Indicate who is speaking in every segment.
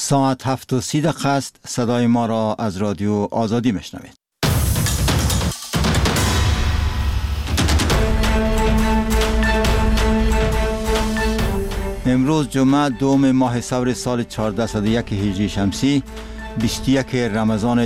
Speaker 1: ساعت 7:30 است. صدای ما را از رادیو آزادی میشنوید. امروز جمعه دوم ماه ثور سال 1401 هجری شمسی 21 رمضان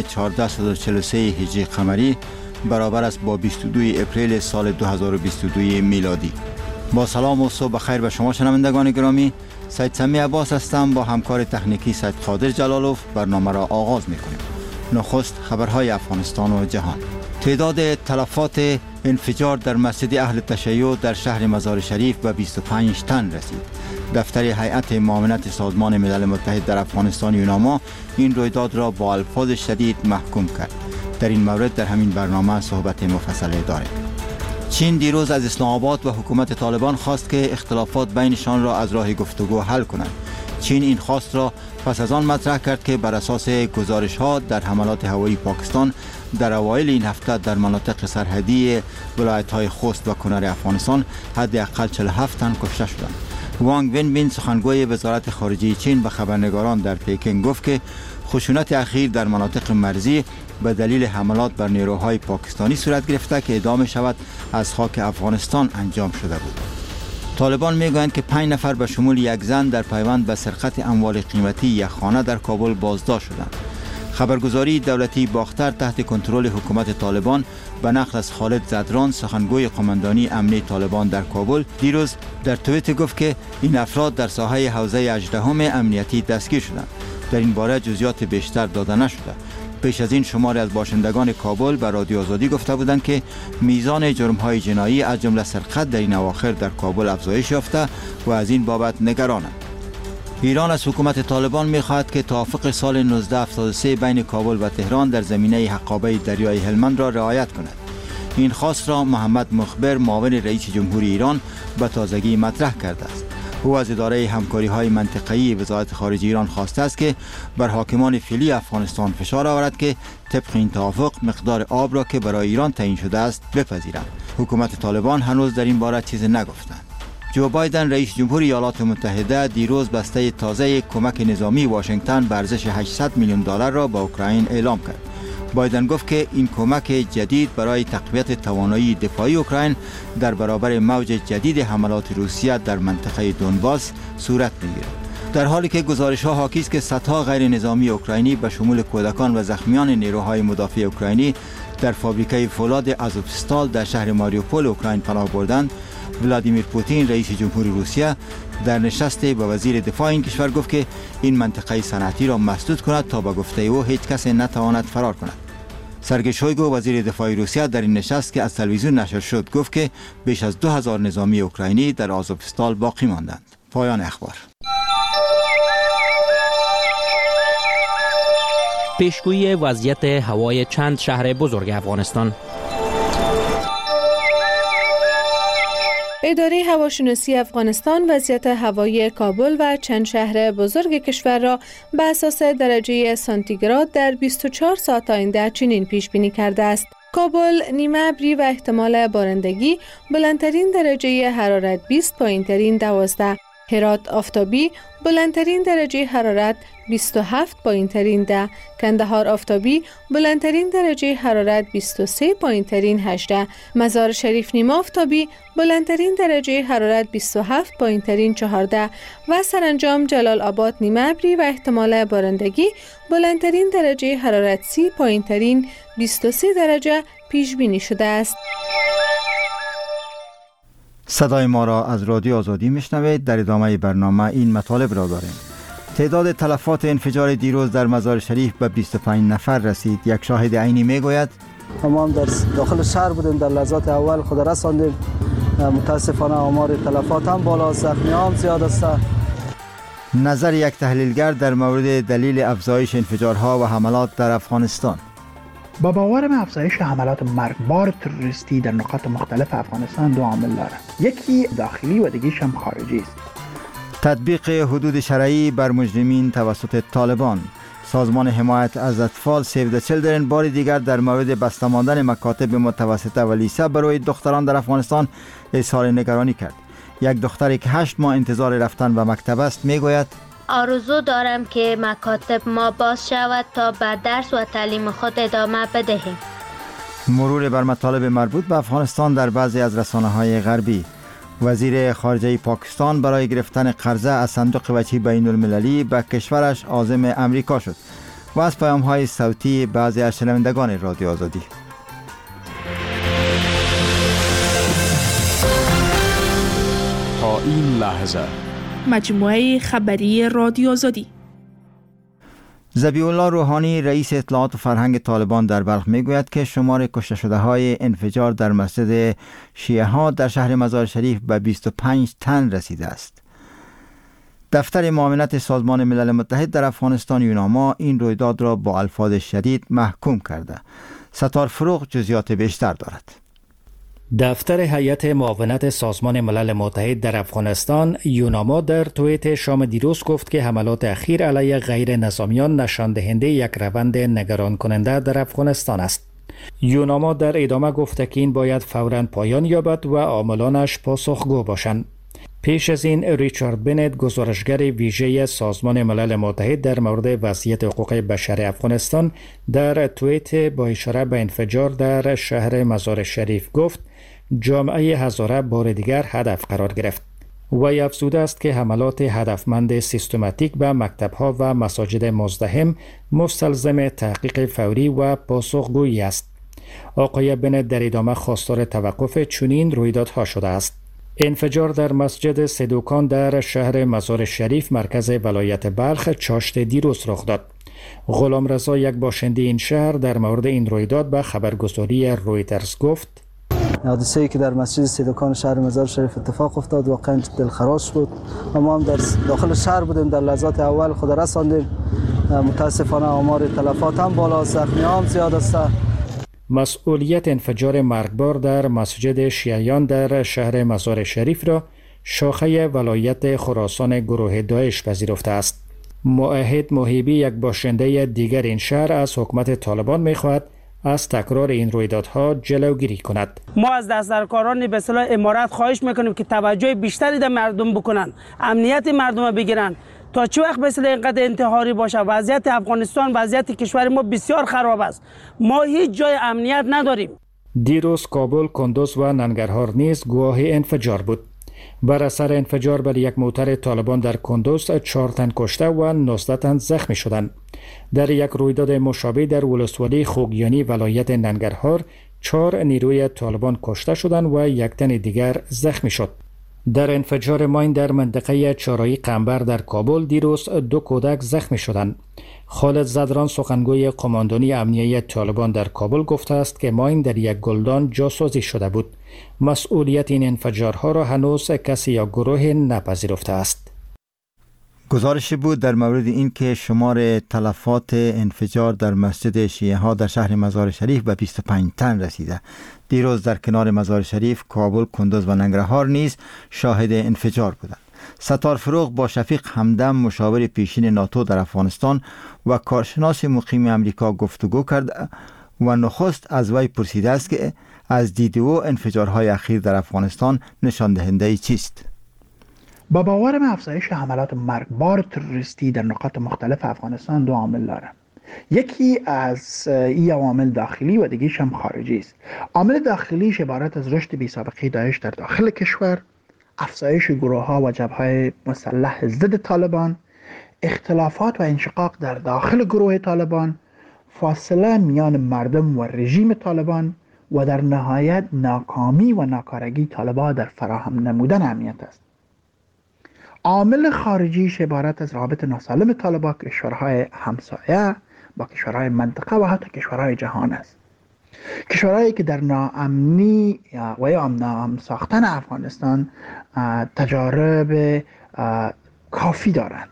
Speaker 1: 1443 هجری قمری برابر است با 22 اپریل سال 2022 میلادی. با سلام و صبح بخیر به شما شنوندگان گرامی. سید سمی عباس هستم. با همکار تکنیکی سید قادر جلالوف برنامه را آغاز می‌کنیم. نخست خبرهای افغانستان و جهان. تعداد تلفات انفجار در مسجد اهل تشیع در شهر مزار شریف به 25 تن رسید. دفتر هیئت معاونت سازمان ملل متحد در افغانستان یوناما این رویداد را با الفاظ شدید محکوم کرد. در این مورد در همین برنامه صحبت مفصل داریم. چین دیروز از اسلام آباد و حکومت طالبان خواست که اختلافات بینشان را از راه گفتگو حل کنند. چین این خواست را پس از آن مطرح کرد که بر اساس گزارش‌ها در حملات هوایی پاکستان در اوایل این هفته در مناطق سرحدی ولایت‌های خوست و کنر افغانستان حداقل 47 تن کشته شدند. وانگ ونبین سخنگوی وزارت خارجه چین به خبرنگاران در پکن گفت که خشونت اخیر در مناطق مرزی به دلیل حملات بر نیروهای پاکستانی صورت گرفته که ادامه شود از خاک افغانستان انجام شده بود. طالبان میگویند که 5 نفر به شمول یک زن در پیوند به سرقت اموال قیمتی یک خانه در کابل بازداشت شدند. خبرگزاری دولتی باختر تحت کنترل حکومت طالبان به نقل از خالد زدران سخنگوی قماندانی امنی طالبان در کابل دیروز در توییتر گفت که این افراد در ساحه حوزه 18 امنیتی دستگیر شدند. در این باره جزئیات بیشتر داده نشده. پیش از این شماری از باشندگان کابل به رادیو آزادی گفته بودند که میزان جرم‌های جنایی از جمله سرقت در این اواخر در کابل افزایش یافته و از این بابت نگرانند. ایران از حکومت طالبان می‌خواهد که توافق سال 1973 بین کابل و تهران در زمینه حقابه دریای هلمند را رعایت کند. این خواست را محمد مخبر معاون رئیس جمهور ایران به تازگی مطرح کرده است. او از اداره همکاری‌های منطقه‌ای وزارت خارجه ایران خواسته است که بر حاکمان فعلی افغانستان فشار آورد که طبق این توافق مقدار آب را که برای ایران تعیین شده است بپذیرند. حکومت طالبان هنوز در این باره چیزی نگفتند. جو بایدن رئیس جمهور ایالات متحده دیروز بسته تازه کمک نظامی واشنگتن به ارزش 800 میلیون دلار را به اوکراین اعلام کرد. بایدن گفت که این کمک جدید برای تقویت توانایی دفاعی اوکراین در برابر موج جدید حملات روسیه در منطقه دونباس صورت می‌گیرد. در حالی که گزارش‌ها حاکی است که صدها غیر نظامی اوکراینی به شمول کودکان و زخمیان نیروهای مدافع اوکراینی در فابریکه فولاد آزوفستال در شهر ماریوپول اوکراین پناه بردند، ولادیمیر پوتین رئیس جمهور روسیه در نشست با وزیر دفاع این کشور گفت که این منطقه صنعتی را مسدود کند تا به گفته او هیچ کس نتواند فرار کند. سرگئی شویگو وزیر دفاع روسیه در این نشست که از تلویزیون نشر شد گفت که بیش از 2000 نظامی اوکراینی در آزوفستال باقی ماندند. پایان اخبار.
Speaker 2: پیشگویی وضعیت هوای چند شهر بزرگ افغانستان.
Speaker 3: اداره هواشناسی افغانستان وضعیت هوایی کابل و چند شهر بزرگ کشور را به اساس درجه سانتیگراد در 24 ساعت آینده چنین پیش بینی کرده است. کابل نیمه ابری و احتمال بارندگی، بلندترین درجه حرارت 20، پایینترین 12. هرات آفتابی، بلندترین درجه حرارت 27، پایینترین 10. کندهار آفتابی، بلندترین درجه حرارت 23، پایینترین 18. مزار شریف نیمه آفتابی، بلندترین درجه حرارت 27، پایینترین 14. و سرانجام جلال آباد نیمه ابری و احتمال بارندگی، بلندترین درجه حرارت 30، پایینترین 23 درجه پیش بینی شده است.
Speaker 1: صدای ما را از رادیو آزادی میشنوید. در ادامه برنامه این مطالب را داریم. تعداد تلفات انفجار دیروز در مزار شریف به 25 نفر رسید. یک شاهد عینی میگوید
Speaker 4: ما هم در داخل شهر بودیم، در لحظات اول خود رساندیم. متاسفانه آمار تلفات هم بالا، زخمی هم زیاد است.
Speaker 1: نظر یک تحلیلگر در مورد دلیل افزایش انفجارها و حملات در افغانستان.
Speaker 5: با باورم افزایش حملات مرگبار تروریستی در نقاط مختلف افغانستان دو عامل دارد. یکی داخلی و دیگیش هم خارجی است.
Speaker 1: تطبیق حدود شرعی بر مجرمین توسط طالبان. سازمان حمایت از اطفال سیو د چیلدرن بار دیگر در مورد بسته ماندن مکاتب متوسطه و لیسه برای دختران در افغانستان اظهار نگرانی کرد. یک دختری که 8 ماه انتظار رفتن به مکتب است میگوید
Speaker 6: آرزو دارم که مکاتب ما باز شود تا به درس و تعلیم خود ادامه بدهیم.
Speaker 1: مرور بر مطالب مربوط به افغانستان در بعضی از رسانه‌های غربی. وزیر خارجه پاکستان برای گرفتن قرضه از صندوق وجهی بین المللی به کشورش عازم امریکا شد و از پیام‌های صوتی بعضی از شنوندگان رادیو آزادی.
Speaker 7: تا این لحظه
Speaker 8: مجموعه خبری رادیو آزادی.
Speaker 1: ذبیح الله روحانی رئیس اطلاعات و فرهنگ طالبان در بلخ میگوید که شمار کشته شده های انفجار در مسجد شیعه ها در شهر مزار شریف به 25 تن رسیده است. دفتر معاونت سازمان ملل متحد در افغانستان یوناما این رویداد را با الفاظ شدید محکوم کرده. ستار فروغ جزئیات بیشتر دارد.
Speaker 9: دفتر هیئت معاونت سازمان ملل متحد در افغانستان یوناما در توییت شام دیروز گفت که حملات اخیر علیه غیر نظامیان نشان دهنده یک روند نگران کننده در افغانستان است. یوناما در ادامه گفت که این باید فوراً پایان یابد و عاملانش پاسخگو باشند. پیش از این ریچارد بنت گزارشگر ویژه سازمان ملل متحد در مورد وضعیت حقوق بشر افغانستان در توییت با اشاره به انفجار در شهر مزار شریف گفت جامعه هزاره بار دیگر هدف قرار گرفت. وی افزوده است که حملات هدفمند سیستماتیک به مکتب‌ها و مساجد مزدحم مستلزم تحقیق فوری و پاسخگویی است. آقای بنت در ادامه خواستار توقف چنین رویدادها شده است. انفجار در مسجد سدوکان در شهر مزار شریف مرکز ولایت بلخ چاشت دیروز رخ داد. غلام رضا یک باشنده این شهر در مورد این رویداد به خبرگزاری رویترز گفت
Speaker 4: حادثه‌ای که در مسجد سدوکان شهر مزار شریف اتفاق افتاد واقعا دلخراش بود و ما هم در داخل شهر بودیم، در لحظات اول خود رساندیم. متاسفانه آمار تلفات هم بالا، زخمی هم زیاد است.
Speaker 9: مسئولیت انفجار مرگبار در مسجد شیعیان در شهر مزار شریف را شاخه ولایت خراسان گروه داعش پذیرفته است. موحد محیبی یک باشنده دیگر این شهر از حکومت طالبان می‌خواهد از تکرار این رویدادها جلوگیری کند.
Speaker 10: ما از دستورکاران به اصطلاح امارات خواهش میکنیم که توجه بیشتری در مردم بکنن، امنیت مردم بگیرن. تا چه وقت به اصطلاح اینقدر انتحاری باشه؟ وضعیت افغانستان، وضعیت کشور ما بسیار خراب است. ما هیچ جای امنیت نداریم.
Speaker 9: دیروز کابل، کندوز و ننگرهار نیز گواه انفجار بود. بر اثر انفجار بر یک موتر طالبان در کندوز 4 تن کشته و 19 تن زخمی شدند. در یک رویداد مشابه در ولسوالی خوگیانی ولایت ننگرهار 4 نیروی طالبان کشته شدند و 1 تن دیگر زخمی شد. در انفجار ماین در منطقه چارایی قنبر در کابل دیروز 2 کودک زخمی شدند. خالد زدران سخنگوی قماندانی امنیه طالبان در کابل گفته است که ماین در یک گلدان جاسازی شده بود. مسئولیت این انفجارها را هنوز کسی یا گروه نپذیرفته است.
Speaker 1: گزارشی بود در مورد این که شمار تلفات انفجار در مسجد شیعه ها در شهر مزار شریف به 25 تن رسیده. دیروز در کنار مزار شریف، کابل، کندوز و ننگرهار نیز شاهد انفجار بودند. ستار فروغ با شفیق همدم مشاور پیشین ناتو در افغانستان و کارشناس مقیم امریکا گفتگو کرد و نخست از وی پرسیده است که از دید او انفجارهای اخیر در افغانستان نشان دهنده چیست؟
Speaker 5: با باورم افزایش حملات مرگبار تروریستی در نقاط مختلف افغانستان 2 عامل داره. یکی از این عوامل داخلی و دیگیش هم خارجی است. عامل داخلیش عبارت از رشد بی‌سابقه داعش در داخل کشور، افزایش گروه‌ها و جبهه‌های مسلح ضد طالبان، اختلافات و انشقاق در داخل گروه طالبان، فاصله میان مردم و رژیم طالبان و در نهایت ناکامی و ناکارگی طالبان در فراهم نمودن امنیت است. عامل خارجیش عبارت از رابط ناسالم طالبان با کشورهای همسایه، با کشورهای منطقه و حتی کشورهای جهان است. کشورهایی که در ناامنی و یا ناامن ساختن افغانستان تجارب کافی دارند.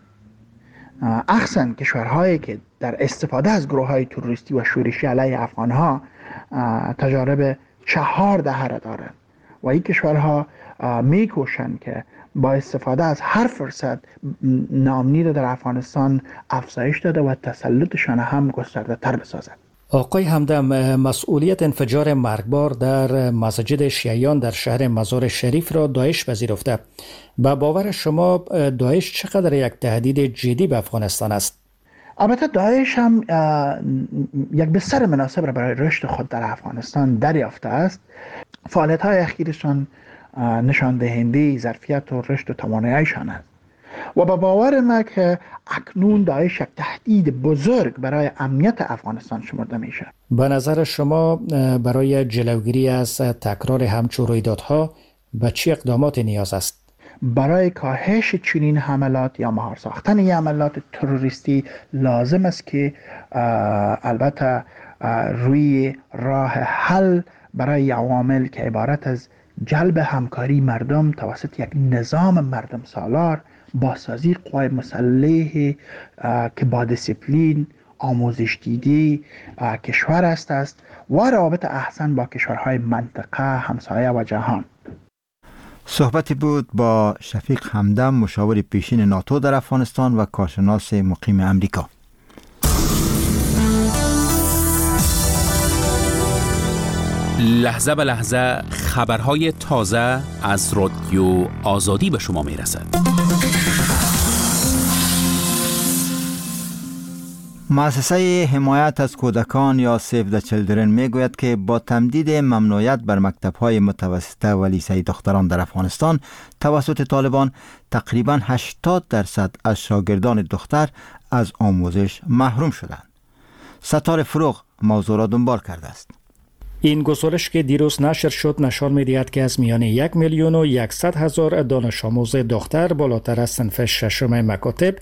Speaker 5: اخصاً کشورهایی که در استفاده از گروه‌های تروریستی و شورشی علیه افغانها تجارب 4 دهه دارند و این کشورها میکوشند که با استفاده از هر فرصت ناامنی را در افغانستان افزایش داده و تسلطشان هم گسترده تر بسازند.
Speaker 9: آقای همدم، مسئولیت انفجار مرگبار در مسجد شیعیان در شهر مزار شریف را داعش پذیرفته. به باور شما داعش چقدر یک تهدید جدی به افغانستان است؟
Speaker 5: البته داعش هم یک بستر مناسب را برای رشد خود در افغانستان دریافته است. فعالیت‌های اخیرشان نشان دهنده ظرفیت و رشد و توانایی‌شان است و به باور ما که اکنون داعش یک تهدید بزرگ برای امنیت افغانستان شمرده میشه.
Speaker 9: به نظر شما برای جلوگیری از تکرار همچون رویدادها به چه اقداماتی نیاز است؟
Speaker 5: برای کاهش چنین حملات یا مهار ساختن این حملات تروریستی لازم است که البته روی راه حل برای عوامل که عبارت از جلب همکاری مردم توسط یک نظام مردم سالار، بازسازی قوای مسلح که با دیسیپلین، آموزش دیده کشور است و روابط احسن با کشورهای منطقه، همسایه و جهان.
Speaker 1: صحبتی بود با شفیق همدم، مشاور پیشین ناتو در افغانستان و کارشناس مقیم امریکا.
Speaker 11: لحظه به لحظه خبرهای تازه از رادیو آزادی به شما میرسد.
Speaker 1: مؤسسه حمایت از کودکان یا سیو د چیلدرن میگوید که با تمدید ممنوعیت بر مکتب‌های متوسطه و لیسه دختران در افغانستان توسط طالبان تقریباً 80% از شاگردان دختر از آموزش محروم شدند. ستاره فروغ موضوع را دنبال کرده است.
Speaker 9: این گزارش که دیروز نشر شد نشان می‌دهد که از میان 1,100,000 دانش آموز دختر بالاتر از صنف ششم مکاتب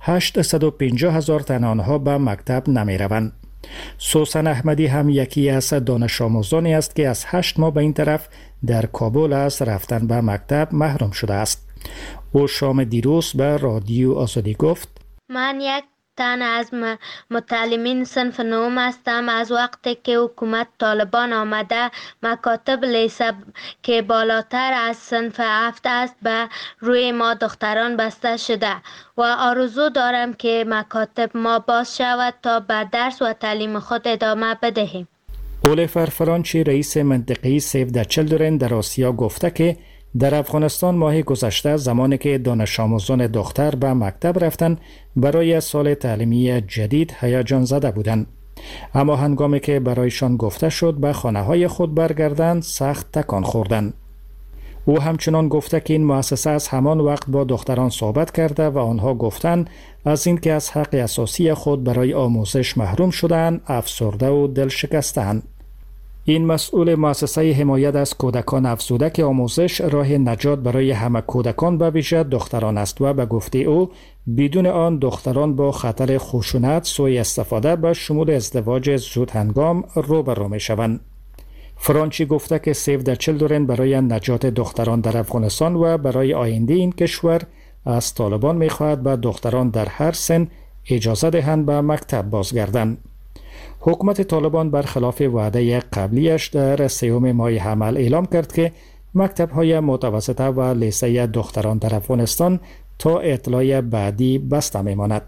Speaker 9: 850,000 تن آنها به مکتب نمی‌روند. سوسن احمدی هم یکی از دانش آموزانی است که از 8 ماه به این طرف در کابل از رفتن به مکتب محروم شده است. او شام دیروز به رادیو آزادی گفت:
Speaker 6: من یک تن از متعلمین صنف نهم هستم. از وقتی که حکومت طالبان آمده مکاتب لیسه که بالاتر از صنف 7 است به روی ما دختران بسته شده و آرزو دارم که مکاتب ما باز شود تا به درس و تعلیم خود ادامه بدهیم.
Speaker 9: الیفر فرانچی رئیس منطقه‌ای سیو د چیلدرن در آسیا گفته که در افغانستان ماه گذشته زمانی که دانش آموزان دختر به مکتب رفتند برای سال تعلیمی جدید هیجان زده بودند، اما هنگامی که برایشان گفته شد به خانه‌های خود برگردند سخت تکان خوردند. او همچنان گفته که این مؤسسه از همان وقت با دختران صحبت کرده و آنها گفتند از اینکه از حق اساسی خود برای آموزش محروم شدند افسرده و دل شکستند. این مسئول مؤسسه حمایت از کودکان افزوده که آموزش راه نجات برای همه کودکان به ویژه دختران است و به گفته او بدون آن دختران با خطر خشونت، سوء استفاده به شمول ازدواج زود هنگام روبرو می شوند. فرانچی گفته که سیو د چیلدرن برای نجات دختران در افغانستان و برای آینده این کشور از طالبان می خواهد به دختران در هر سن اجازه دهند به مکتب بازگردند. حکومت طالبان برخلاف وعده قبلیش در 3 ماه حمل اعلام کرد که مکتب‌های متوسطه و لیسه دختران در افغانستان تا اطلاع بعدی بسته می‌ماند.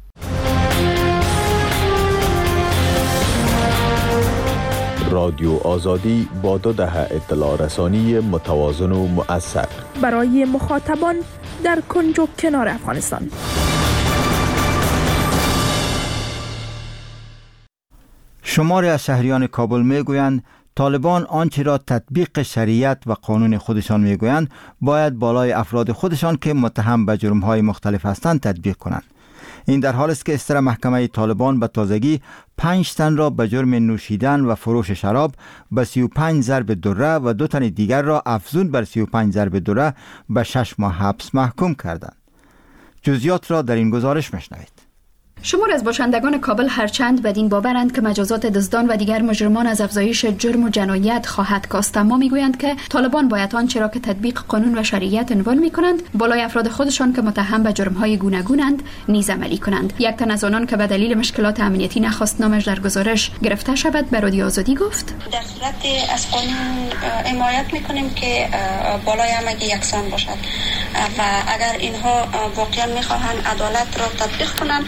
Speaker 12: رادیو آزادی با 2 دهه اطلاع رسانی متوازن و مؤثر
Speaker 8: برای مخاطبان در کنج و کنار افغانستان.
Speaker 1: شماری از شهریان کابل میگویند طالبان آنچه را تطبیق شریعت و قانون خودشان میگویند باید بالای افراد خودشان که متهم به جرم‌های مختلف هستند تطبیق کنند. این در حالی است که استر محکمه طالبان به تازگی 5 تن را به جرم نوشیدن و فروش شراب به 35 ضرب دره و 2 تن دیگر را افزون بر 35 ضرب دره به 6 ماه حبس محکوم کردند. جزئیات را در این گزارش میشنوید.
Speaker 13: شمار از باشندگان کابل هرچند بدین باورند که مجازات دزدان و دیگر مجرمان از افزایش جرم و جنایت خواهد کاست، اما میگویند که طالبان باید آنچه را که تطبیق قانون و شریعت عنوان میکنند بالای افراد خودشان که متهم به جرم‌های گوناگونند نیز عملی کنند. یک تن از آنان که به دلیل مشکلات امنیتی نخواست نامش در گزارش گرفته شود به رادیو آزادی گفت:
Speaker 14: در صورت از قانون حمایت میکنیم که بالای همگی یکسان باشد و اگر اینها واقعا میخواهند عدالت را تطبیق کنند باید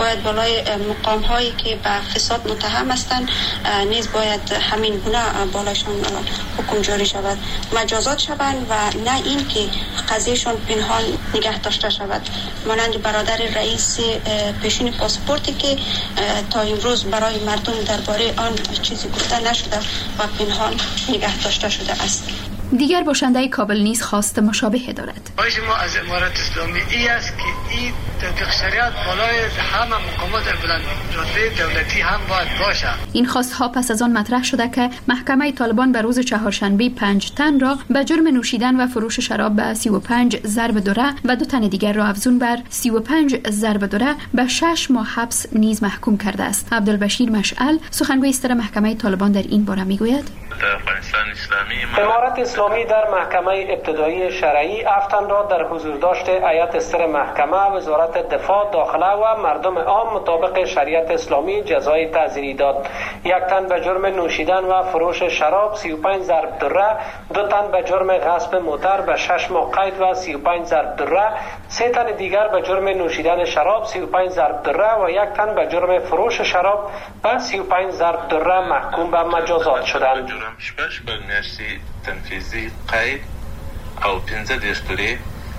Speaker 14: باید بالای مقام هایی که به فساد متهم هستند نیز باید همین گونه بالاشان حکم جاری شود، مجازات شوند و نه این که قضیهشان پنهان نگه داشته شود، مانند برادر رئیس پیشین پاسپورتی که تا امروز برای مردم درباره آن چیزی گفته نشده و پنهان نگه داشته شده است.
Speaker 13: دیگر باشنده کابل نیز خواست مشابه دارد.
Speaker 15: خواهش ما از امارت اسلامی ای است که این تطبیق شریعت بالای همه مقامات بلند رتبه دولتی هم باید باشد.
Speaker 13: این خواستها پس از آن مطرح شده که محکمه طالبان به روز چهارشنبه 5 تن را به جرم نوشیدن و فروش شراب به 35 ضرب دوره و 2 تن دیگر را افزون بر 35 ضرب دوره به 6 ماه حبس نیز محکوم کرده است. عبدالبشیر مشعل سخنگوی استر محکمه طالبان در این باره میگوید:
Speaker 16: افغانستان اسلامی
Speaker 17: امارت اسلامی در محکمه ابتدایی شرعی 7 تن را در حضور داشت هیئت استر محکمه، وزارت دفاع، داخله و مردم عام مطابق شریعت اسلامی جزای تعزیری داد. 1 تن به جرم نوشیدن و فروش شراب 35 ضرب دره، 2 تن به جرم غصب موتر به 6 ماه قید و 35 ضرب دره، 3 تن دیگر به جرم نوشیدن شراب 35 ضرب دره و 1 تن به جرم فروش شراب به 35 ضرب دره محکوم به مجازات شدند.
Speaker 16: شپږ میاشتې تنفیذي قید او 15 دستوري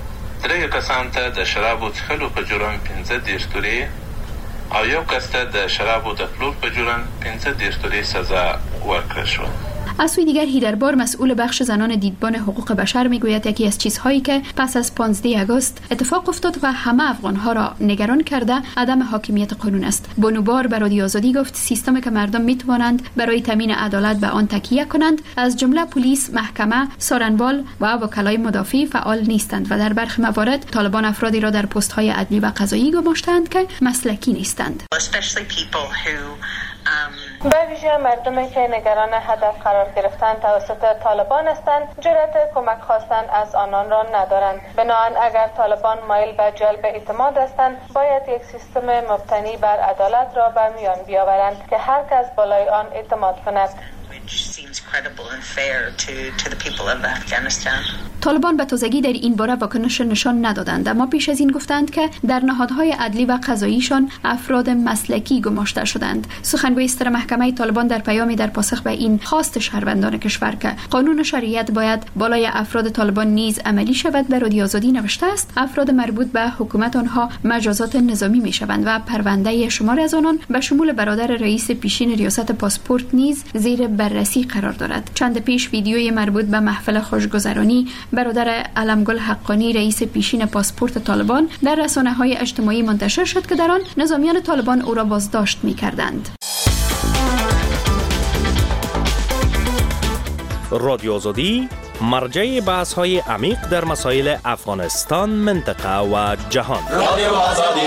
Speaker 16: 3 کسان ته د شرابو څښلو په جرم 15 دستوري او 1 کس ته د شرابو د پلور په جرم 15 دستوري سزا ورکړل شوه.
Speaker 13: از سوی دیگر هیدربار مسئول بخش زنان دیدبان حقوق بشر میگوید یکی از چیزهایی که پس از 15 آگوست اتفاق افتاد و همه افغانها را نگران کرده عدم حاکمیت قانون است. بانوبار به رادیو آزادی گفت سیستمی که مردم میتوانند برای تامین عدالت به آن تکیه کنند از جمله پلیس، محکمه، سارنوال و وکلای مدافع فعال نیستند و در برخی موارد طالبان افرادی را در پست‌های عدلی و قضایی گماشتند که مسلکی نیستند.
Speaker 3: به ویژه مردمی که نگران هدف قرار گرفتن توسط طالبان هستند جرأت کمک خواستن از آنان را ندارند. بنابراین اگر طالبان مایل به جلب اعتماد هستند باید یک سیستم مبتنی بر عدالت را به میان بیاورند که هر کس بالای آن اعتماد کند.
Speaker 13: طالبان به تازگی در این باره واکنش نشان ندادند، اما پیش از این گفتند که در نهادهای عدلی و قضاییشان افراد مسلکی گماشته شدند. سخنگوی استر محکمه طالبان در پیامی در پاسخ به این خواست شهروندان کشور که قانون شریعت باید بالای افراد طالبان نیز عملی شود به رادیو آزادی نوشته است افراد مربوط به حکومت آنها مجازات نظامی می شوند و پرونده شمار از آنان به شمول برادر رئیس پیشین ریاست پاسپورت نیز زیر بررسی قرار دارد. چند پیش ویدیوی مربوط به محفل خوشگذرانی برادر علمگل حقانی رئیس پیشین پاسپورت طالبان در رسانه‌های اجتماعی منتشر شد که در آن نظامیان طالبان او را بازداشت می‌کردند.
Speaker 18: رادیو آزادی مرجع بحث‌های عمیق در مسائل افغانستان، منطقه و جهان. رادیو آزادی.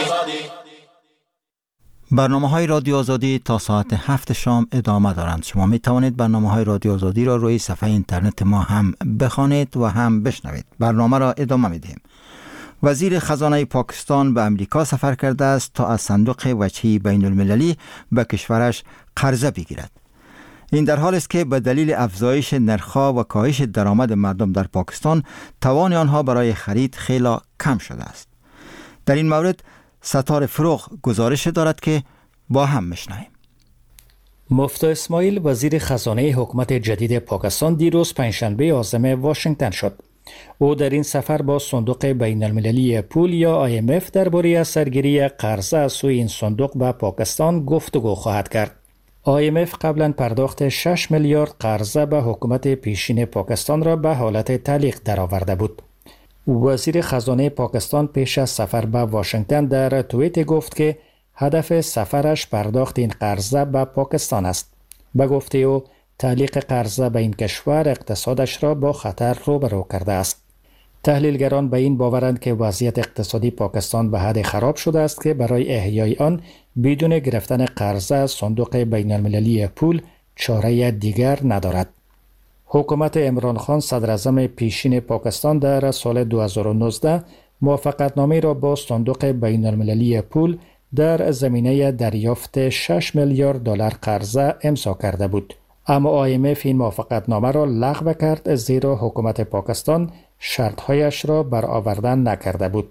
Speaker 1: برنامه‌های رادیو آزادی تا ساعت 7 شام ادامه دارند. شما می توانید برنامه‌های رادیو آزادی را روی صفحه اینترنت ما هم بخوانید و هم بشنوید. برنامه را ادامه می‌دهیم. وزیر خزانه پاکستان به امریکا سفر کرده است تا از صندوق وجهی بین المللی به کشورش قرضه بگیرد. این در حالی است که به دلیل افزایش نرخ‌ها و کاهش درآمد مردم در پاکستان توان آنها برای خرید خیلی کم شده است. در این مورد ستار فروغ گزارش دارد که با هم میشنویم.
Speaker 9: مفتی اسماعیل وزیر خزانه حکومت جدید پاکستان دیروز پنجشنبه عازم واشنگتن شد. او در این سفر با صندوق بین المللی پول یا IMF درباره از سرگیری قرضه از سوی این صندوق به پاکستان گفتگو خواهد کرد. IMF قبلا پرداخت 6 میلیارد قرضه به حکومت پیشین پاکستان را به حالت تعلیق درآورده بود. وزیر خزانه پاکستان پیش از سفر به واشنگتن در توییت گفت که هدف سفرش پرداخت این قرضه به پاکستان است. به گفته او تعلیق قرضه به این کشور اقتصادش را با خطر روبرو کرده است. تحلیلگران به این باورند که وضعیت اقتصادی پاکستان به حد خراب شده است که برای احیای آن بدون گرفتن قرضه از صندوق بین المللی پول چاره دیگر ندارد. حکومت عمران خان صدر اعظم پیشین پاکستان در سال 2019 موافقتنامه را با صندوق بین المللی پول در زمینه دریافت 6 میلیارد دلار قرضه امضا کرده بود. اما IMF این موافقتنامه را لغو کرد زیرا حکومت پاکستان شرطهایش را برآورده نکرده بود.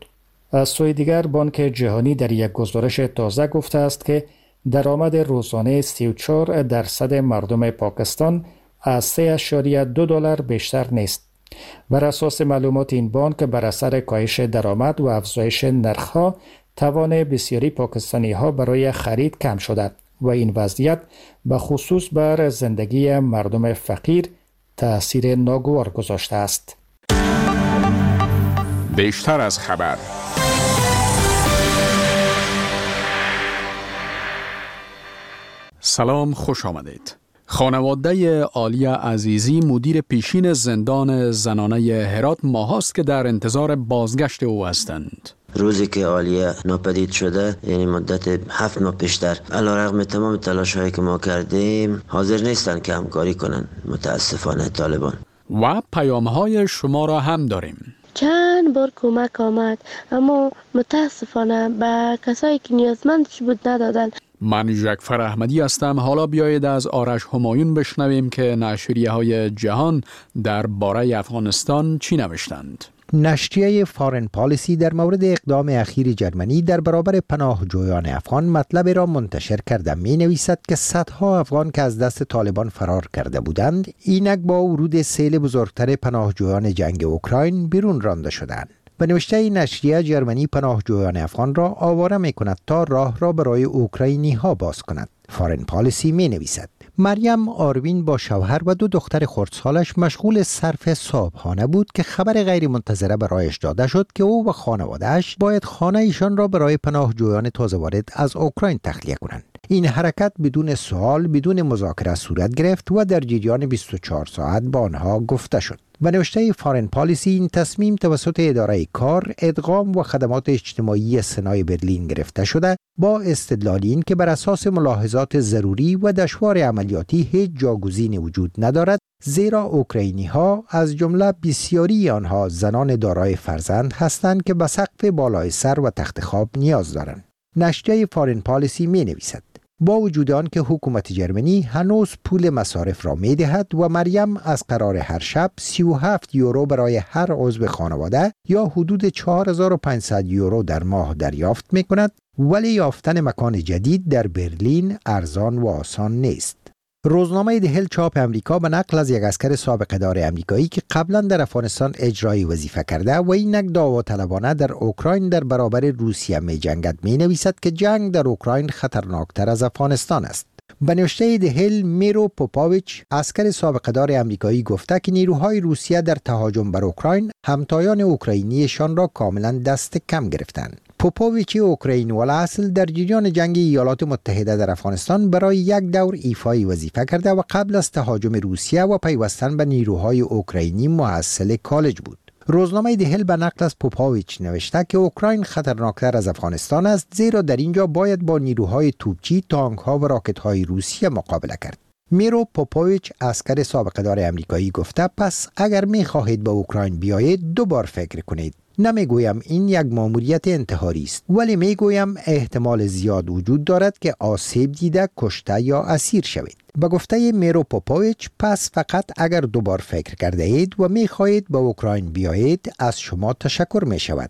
Speaker 9: از سوی دیگر بانک جهانی در یک گزارش تازه گفته است که درآمد روزانه 34% مردم پاکستان از $3.2 بیشتر نیست. بر اساس معلومات این بانک بر اثر کاهش درآمد و افزایش نرخ‌ها توان بسیاری پاکستانی‌ها برای خرید کم شده و این وضعیت به خصوص بر زندگی مردم فقیر تأثیر ناگوار گذاشته است.
Speaker 7: بیشتر از خبر. سلام، خوش آمدید. خانواده عالیه عزیزی مدیر پیشین زندان زنانه هرات ماهاست که در انتظار بازگشت او هستند.
Speaker 19: روزی که عالیه ناپدید شده، یعنی مدت 7 ماه پیشتر، علیرغم تمام تلاش هایی که ما کردیم حاضر نیستن که همکاری کنن متاسفانه طالبان. و
Speaker 7: پیام های شما را هم داریم.
Speaker 20: چند بار کمک آمد اما متاسفانه به کسایی که نیازمندش بود ندادن.
Speaker 7: من جعفر احمدی هستم. حالا بیایید از آرش همایون بشنویم که نشریه های جهان در باره افغانستان چی نوشتند.
Speaker 21: نشریه فارن پالیسی در مورد اقدام اخیر جرمنی در برابر پناهجویان افغان مطلب را منتشر کرده می نویسد که صدها افغان که از دست طالبان فرار کرده بودند اینک با ورود سیل بزرگتر پناهجویان جنگ اوکراین بیرون رانده شدند. به نوشته نشریه جرمنی پناهجویان افغان را آواره می کند تا راه را برای اوکراینی ها باز کند. فارن پالیسی می نویسد مریم آروین با شوهر و 2 دختر خردسالش مشغول صرف صبحانه بود که خبر غیر منتظره برایش داده شد که او و خانواده‌اش باید خانه ایشان را برای پناهجویان تازه وارد از اوکراین تخلیه کنند. این حرکت بدون سوال، بدون مذاکره صورت گرفت و در جریان 24 ساعت با آنها گفته شد. به نوشته فارن پالیسی این تصمیم توسط اداره کار، ادغام و خدمات اجتماعی سنای برلین گرفته شده با استدلال این که بر اساس ملاحظات ضروری و دشوار عملیاتی هیچ جاگزینی وجود ندارد، زیرا اوکراینی ها از جمله بسیاری آنها زنان دارای فرزند هستند که به سقف بالای سر و تخت خواب نیاز دارند. نشریه فارن پالیسی می نویسد با وجود آن که حکومت جرمنی هنوز پول مصارف را می دهد و مریم از قرار هر شب 37 یورو برای هر عضو خانواده یا حدود 4500 یورو در ماه دریافت می کند، ولی یافتن مکان جدید در برلین ارزان و آسان نیست. روزنامه دهل چاپ امریکا به نقل از یک اسکر سابق دار امریکایی که قبلا در افغانستان اجرایی وظیفه کرده و اینک داوطلبانه در اوکراین در برابر روسیه می جنگد می نویسد که جنگ در اوکراین خطرناکتر از افغانستان است. به نوشته دهل میرو پوپاویچ اسکر سابق دار امریکایی گفته که نیروهای روسیه در تهاجم بر اوکراین همتایان اوکراینیشان را کاملا دست کم گرفتند. پوپاویچ اوکراینی الاصل در جریان جنگ ایالات متحده در افغانستان برای یک دور ایفای وظیفه کرده و قبل از تهاجم روسیه و پیوستن به نیروهای اوکراینی محصل کالج بود. روزنامه دهل به نقل از پوپاویچ نوشته که اوکراین خطرناکتر از افغانستان است، زیرا در اینجا باید با نیروهای توپچی، تانک‌ها و راکت‌های روسیه مقابله کرد. میرو پوپاویچ اسکر سابق دار امریکایی گفته پس اگر می خواهید به اوکراین بیایید 2 بار فکر کنید. نمیگویم این یک ماموریت انتحاری است، ولی میگویم احتمال زیاد وجود دارد که آسیب دیده، کشته یا اسیر شوید. به گفته میرو پوپاویچ پس فقط اگر 2 بار فکر کرده اید و میخواهید به اوکراین بیایید از شما تشکر می شود.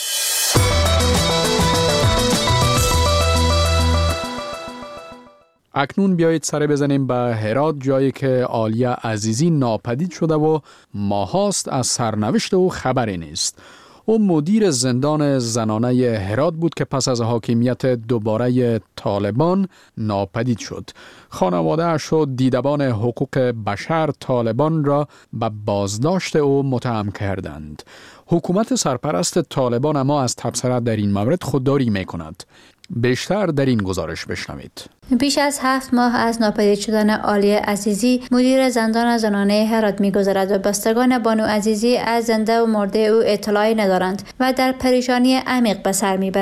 Speaker 7: اکنون بیایید سر بزنیم به هرات، جایی که عالیه عزیزی ناپدید شده و ماهاست از سرنوشت او خبری نیست. او مدیر زندان زنانه هرات بود که پس از حاکمیت دوباره طالبان ناپدید شد. خانواده‌اش و دیدبان حقوق بشر طالبان را به بازداشت او متهم کردند. حکومت سرپرست طالبان اما از تبصره در این مورد خودداری می کند. بیشتر در این گزارش بشنوید.
Speaker 22: بیش از 7 ماه از ناپدید شدن عالیه عزیزی مدیر زندان زنانه هرات می‌گذرد و بستگان بانو عزیزی از زنده و مرده او اطلاعی ندارند و در پریشانی عمیق به سر می‌برند.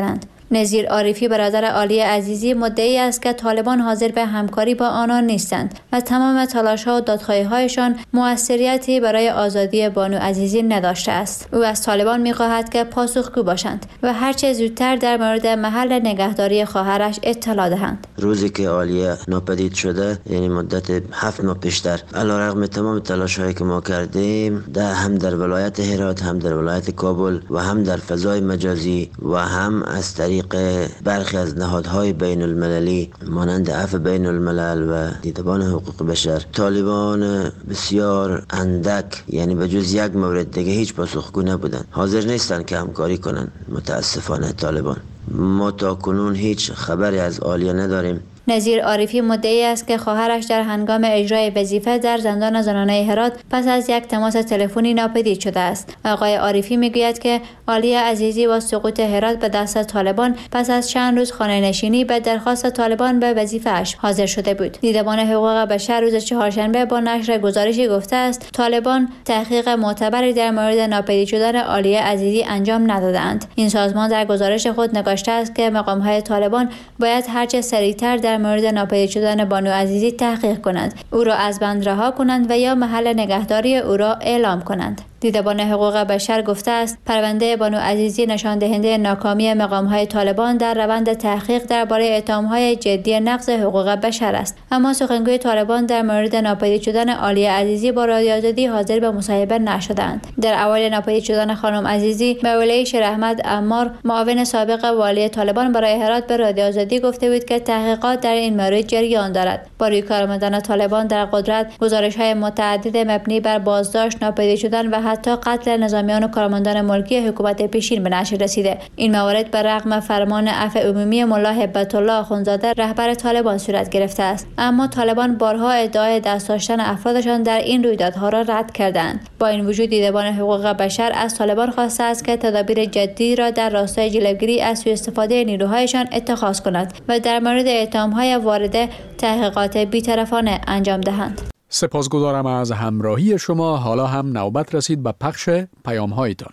Speaker 22: نظیر عارفی برادر عالی عزیزی مدعی است که طالبان حاضر به همکاری با آنان نیستند و تمام تلاش‌ها و دادخواهی‌هایشان موثریتی برای آزادی بانو عزیزی نداشته است. او از طالبان می‌خواهد که پاسخگو باشند و هرچه زودتر در مورد محل نگهداری خواهرش اطلاع دهند.
Speaker 19: روزی که عالیه ناپدید شده، یعنی مدت 7 ماه پیشتر، علیرغم تمام تلاش‌هایی که ما کردیم، هم در ولایت هرات، هم در ولایت کابل و هم در فضای مجازی و هم از طریق برخی از نهادهای بین المللی مانند عفو بین الملل و دیدبان حقوق بشر، طالبان بسیار اندک، یعنی به جز یک مورد دیگه هیچ پاسخگو نبودن، حاضر نیستن که همکاری کنن. متاسفانه طالبان، ما تا کنون هیچ خبری از عالیه نداریم.
Speaker 22: نظیر عارفی مدعی است که خواهرش در هنگام اجرای وظیفه در زندان زنانه هرات پس از یک تماس تلفنی ناپدید شده است. آقای عارفی میگوید که عالیه عزیزی با سقوط هرات به دست طالبان پس از چند روز خانه نشینی به درخواست طالبان به وظیفه‌اش حاضر شده بود. دیدبان حقوق بشر روز چهارشنبه با نشر گزارشی گفته است طالبان تحقیق معتبری در مورد ناپدید شدن عالیه عزیزی انجام ندادند. این سازمان در گزارش خود نگاشته است که مقام‌های طالبان باید هرچه سریعتر در مورد ناپدید شدن بانو عزیزی تحقیق کنند، او را از بند رها کنند و یا محل نگهداری او را اعلام کنند. دیدبان حقوق بشر گفته است پرونده بانو عزیزی نشان دهنده ناکامی مقام‌های طالبان در روند تحقیق درباره اتهام‌های جدی نقض حقوق بشر است. اما سخنگوی طالبان در مورد ناپدید شدن عالیه عزیزی با رادیو آزادی حاضر به مصاحبه نشدند. در اوایل ناپدید شدن خانم عزیزی، مولوی شیراحمد عمار، معاون سابق والی طالبان برای هرات به رادیو آزادی گفته بود که تحقیقات در این مورد جریان دارد. با روی کار آمدن طالبان در قدرت، گزارش‌های متعدد مبنی بر بازداشت، ناپدید شدن و حتی قتل نظامیان و کارمندان ملکی حکومت پیشین به نشر رسیده. این موارد بر رغم فرمان عفو عمومی ملا هبت الله اخوندزاده رهبر طالبان صورت گرفته است، اما طالبان بارها ادعای دست داشتن افرادشان در این رویدادها را رد کردند. با این وجود دیدبان حقوق بشر از طالبان خواسته است که تدابیر جدی را در راستای جلوگیری از سوء استفاده نیروهایشان اتخاذ کند و در مورد اتهام‌های وارده تحقیقات بی‌طرفانه انجام دهند.
Speaker 7: سپاسگزارم از همراهی شما. حالا هم نوبت رسید به پخش پیام‌هایتان.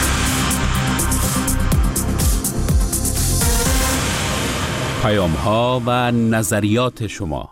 Speaker 11: پیام‌ها و نظریات شما.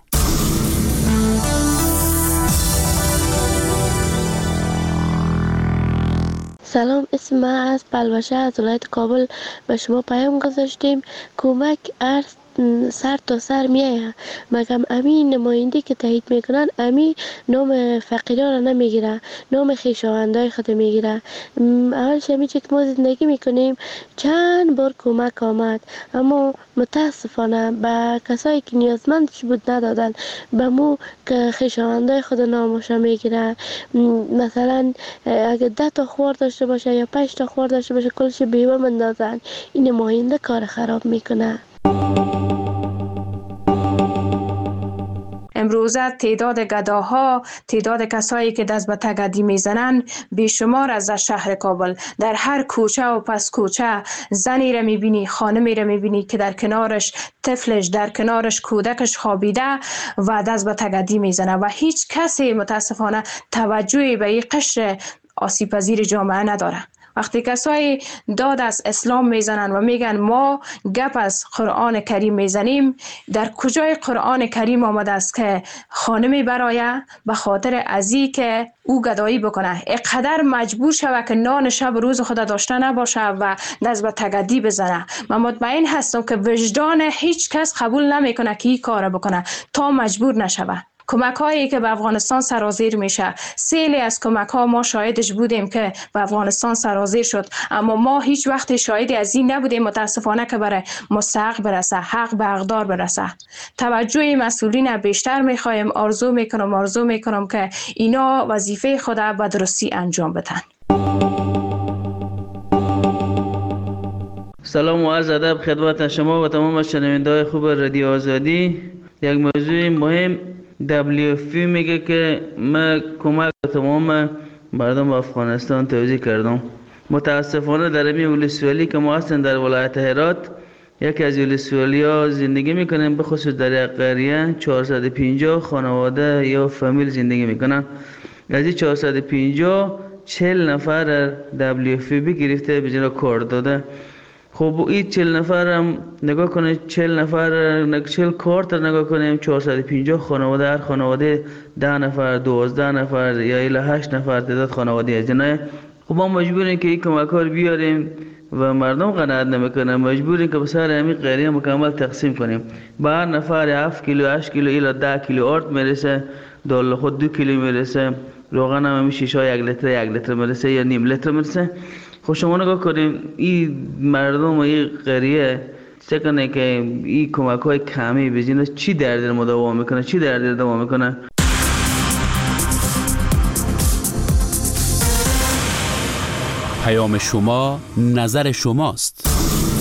Speaker 20: سلام، اسم من از بلوشه از ولایت کابل به شما پیام گذاشتیم. کمک ارز سر تا سر میایه، مگم امی نماینده که تایید میکنن امی نام فقیران را نمیگیره، نام خویشاوندای خود میگیره. اولش همی چه که ما زندگی میکنیم چند بار کمک آمد، اما متاسفانه به کسایی که نیازمندش بود ندادن، به مو که خویشاوندای خود نامشا میگیره. مثلا اگه 10 تا خوار داشته باشه یا 5 تا خوار داشته باشه کلش بیوه مندازن. این نماینده کار خراب میکنه.
Speaker 2: امروزه تعداد گداها، تعداد کسایی که دست به تگدی میزنن بیشمار از شهر کابل. در هر کوچه و پس کوچه زنی را میبینی، خانمی را میبینی که در کنارش طفلش، در کنارش کودکش خوابیده و دست به تگدی میزنه و هیچ کسی متاسفانه توجهی به این قشر آسیب پذیر جامعه نداره. وقتی کسایی داد از اسلام میزنن و میگن ما گپ از قرآن کریم میزنیم، در کجای قرآن کریم آمده است که خانمی برای به خاطر ازی که او گدایی بکنه اقدر مجبور شود که نان شب روز خود داشته نباشه و دست به تگدی بزنه؟ من مطمئن هستم که وجدان هیچ کس قبول نمیکنه که این کار بکنه تا مجبور نشوه. کمک هایی که به افغانستان سرازیر میشه، سیلی از کمک ها ما شاهدش بودیم که به افغانستان سرازیر شد، اما ما هیچ وقت شاهدی از این نبودیم متاسفانه که برای مستحق برسه، حق به حقدار برسه. توجه مسئولین بیشتر میخوایم. آرزو میکنم که اینا وظیفه خود به درستی انجام بدن.
Speaker 4: سلام و عرض ادب خدمت شما و تمام شنونده‌های خوب رادیو آزادی. یک موضوع مهم، WFP میگه که من کمک تمام مردم افغانستان توزیع کردم. متاسفانه در این ولسوالی که ما هستیم در ولایت هرات، یکی از ولسوالی ها زندگی میکنیم، به خصوص در یک قریه 450 خانواده یا فامیل زندگی میکنن. از این 450 40 نفر WFP گرفته به جنا کار داده خب این 40 نفر هم نگاه کنه، 40 نفر 40 کارت نگاه کنیم، 450 خانواده، هر خانواده 10 نفر 12 نفر یا الی 8 نفر تعداد خانواده از جنای. خب ما مجبوریم که این کمک ها رو بیاریم و مردم قناعت نمیکنن، مجبوریم که بسیار همین قریه مکمل تقسیم کنیم. با هر نفر 7 کیلو 8 کیلو الی 10 کیلو آرد میرسه، دال خود 2 کیلو میرسه، روغن هم همی شیشه 1 لیتر میرسه یا نیم لیتر میرسه. خب شما نگاه کنیم این مردم و این قریه چه کنه که این کمک های کمی بزینه چی درد ما دوام میکنه، چی درد دوام میکنه.
Speaker 11: پیام شما نظر شماست.